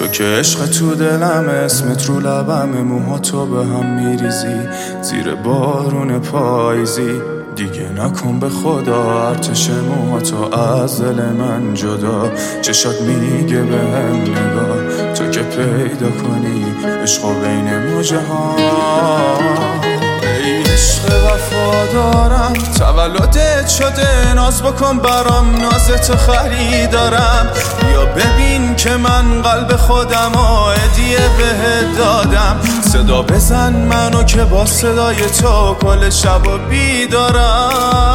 تو که عشق تو دلم، اسمت رو لبم، موها تو به هم میریزی زیر بارون پاییزی. دیگه نکن به خدا ارتش موها تو از دل من جدا. چشات میگه به هم نگاه، تو که پیدا کنی عشقو بین موجه ها. ای عشق وفادارم، تولدت شده ناز بکن برام، نازت خریدارم. یا ببین که من قلب خودم هدیه بهت دادم. صدا بزن منو که با صدای تو کل شب و بیدارم.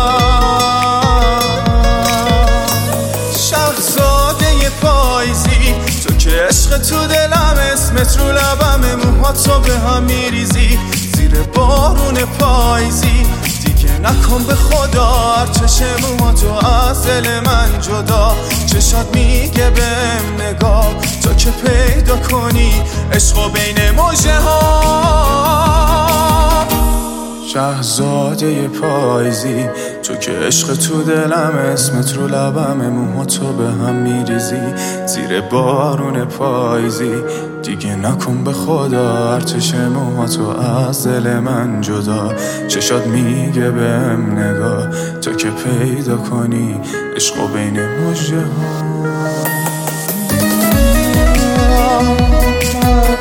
شهزاده پاییزی، تو که عشق تو دلم، اسمت رو لبم، موها تو به هم میریزی زیر بارون پاییزی. دیگه نکن به خدا ارتش موها تو از دل من جدا. چشات میگه بهم نگاه، تو که پیدا کنی عشقو بین موجه ها. شهزاده پاییزی، تو که عشق تو دلم، اسمت رو لبم، موها تو به هم میریزی زیر بارون پاییزی. دیگه نکن به خدا ارتش موها تو از دل من جدا. چشات میگه بهم نگاه، تو که پیدا کنی عشقو بین موجه ها.